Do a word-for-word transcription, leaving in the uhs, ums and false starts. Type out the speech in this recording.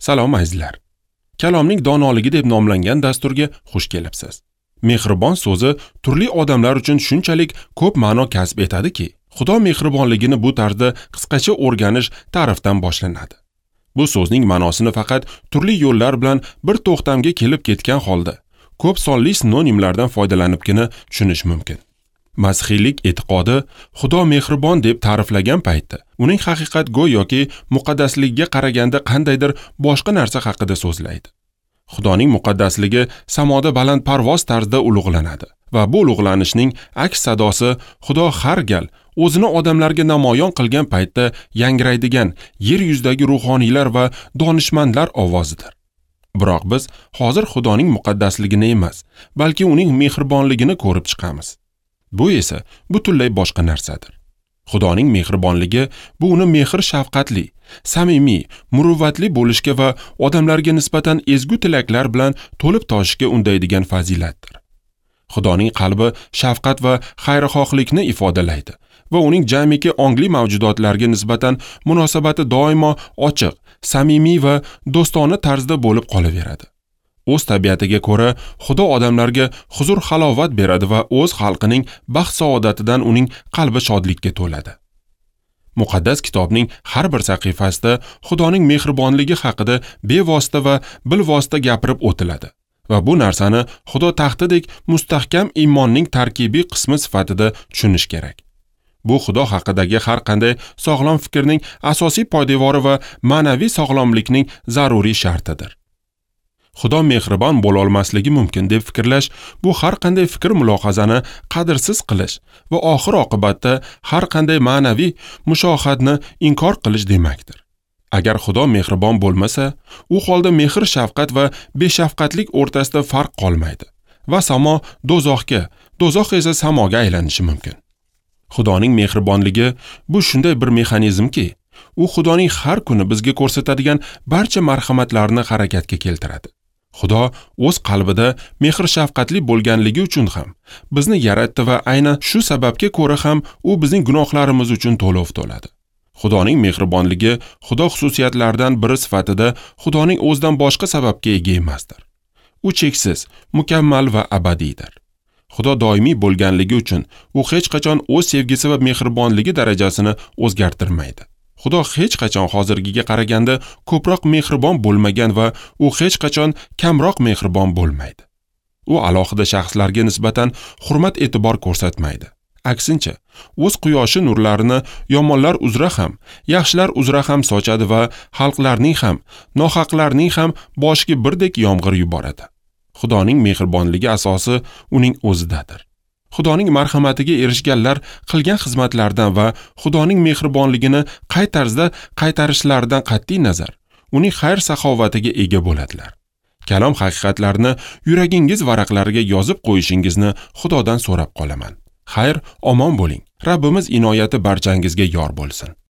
Salom azizlar. Kalomning donoligi deb nomlangan dasturga xush kelibsiz. Mehribon so'zi turli odamlar uchun shunchalik ko'p ma'no kasb etadiki, Xudo mehribonligini bu tarzda qisqacha o'rganish ta'rifdan boshlanadi. Bu so'zning ma'nosini faqat turli yo'llar bilan bir to'xtamga kelib ketgan holda, ko'p sonli sinonimlardan foydalanibgina tushunish mumkin. Masihiylik e'tiqodi Xudo mehribon deb ta'riflagan paytda, uning haqiqat go'yoki muqaddasligiga qaraganda qandaydir boshqa narsa haqida so'zlaydi. Xudoning muqaddasligi samoda balandparvoz tarzda ulug'lanadi va bu ulug'lanishning aks sadosi Xudo har gal o'zini odamlarga namoyon qilgan paytda yangraydigan yer yuzidagi ruhoniylar va donishmandlar ovozidir. Biroq biz hozir Xudoning muqaddasligini emas, balki uning mehribonligini ko'rib chiqamiz. Bu esa butunlay boshqa narsadir. Xudoning mehribonligi bu uni mehr shafqatli, samimiy, muruvvatli bo'lishga va odamlarga nisbatan ezgu tilaklar bilan to'lib toshishga undaydigan fazilatdir. Xudoning qalbi shafqat va xayrixohlikni ifodalaydi va uning jamiki ongli mavjudotlarga nisbatan munosabati doimo ochiq, samimiy va do'stona tarzda bo'lib qolaveradi. O'z tabiatiga ko'ra Xudo odamlarga huzur halovat beradi va o'z xalqining baxt saodatidan uning qalbi shodlikka to'ladi. Muqaddas kitobning har bir sahifasida Xudoning mehribonligi haqida bevosita va bilvosita gapirib o'tiladi va bu narsani Xudo taxtidek mustahkam iymonning tarkibiy qismi sifatida tushunish kerak. Bu Xudo haqidagi har qanday sog'lom fikrning asosiy poydevori va ma'naviy sog'lomlikning zaruriy shartidir. Xudo mehribon bo'la olmasligi mumkin deb fikrlash, bu har qanday fikr mulohazani qadrsiz qilish va oxir oqibatda har qanday ma'naviy mushohadni inkor qilish demakdir. Agar Xudo mehribon bo'lmasa, u holda mehr shafqat va beshafqatlik o'rtasida farq qolmaydi va samo do'zaxga, do'zax esa samoga aylanishi mumkin. Xudoning mehribonligi bu shunday bir mexanizmki, u Xudoning har kuni bizga ko'rsatadigan barcha marhamatlarni harakatga keltiradi. Xudo o'z qalbida mehr shafqatli bo'lganligi uchun ham bizni yaratdi va aynan shu sababga ko'ra ham u bizning gunohlarimiz uchun to'lov to'ladi. Xudoning mehribonligi Xudo xususiyatlaridan biri sifatida Xudoning o'zidan boshqa sababga ega emasdir. U cheksiz, mukammal va abadiydir. Xudo doimiy bo'lganligi uchun u hech qachon o'z sevgisi va mehribonligi darajasini o'zgartirmaydi. Xudo hech qachon hozirgiga qaraganda ko'proq mehribon bo'lmagan va u hech qachon kamroq mehribon bo'lmaydi. U alohida shaxslarga nisbatan hurmat e'tibor ko'rsatmaydi. Aksincha, o'z quyoshi nurlarini yomonlar uzra ham, yaxshilar uzra ham sochadi va xalqlarning ham, nohaqlarning ham boshiga birdek yomg'ir yuboradi. Xudoning mehribonligi asosi uning o'zidadir. Xudoning marhamatiga erishganlar qilgan xizmatlardan va Xudoning mehribonligini qay tarzda qaytarishlaridan qat'iy nazar, uning xayr saxovatiga ega bo'ladilar. Kalom haqiqatlarini yuragingiz varaqlariga yozib qo'yishingizni Xudodan so'rab qolaman. Xayr, omon bo'ling. Rabbimiz inoyati barchangizga yor bo'lsin.